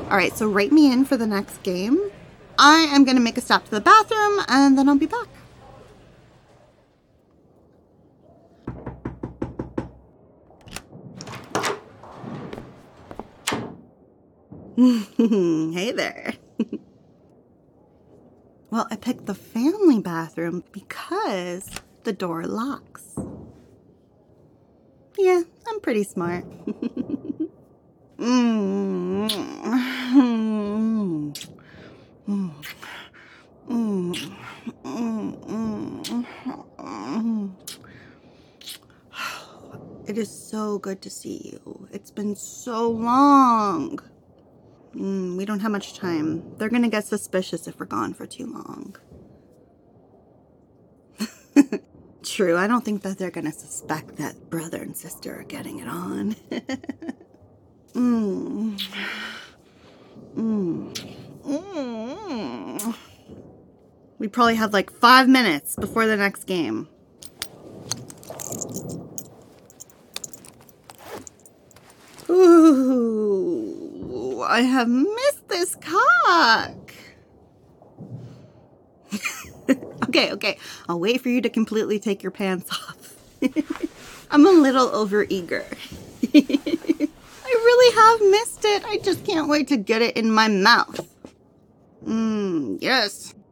All right, so write me in for the next game. I am going to make a stop to the bathroom, and then I'll be back. Hey there. Well, I picked the family bathroom because the door locks. Yeah, I'm pretty smart. It is so good to see you. It's been so long. We don't have much time. They're gonna get suspicious if we're gone for too long. True, I don't think that they're gonna suspect that brother and sister are getting it on. We probably have like 5 minutes before the next game. Ooh, I have missed this cock. Okay. I'll wait for you to completely take your pants off. I'm a little overeager. I really have missed it. I just can't wait to get it in my mouth. Yes.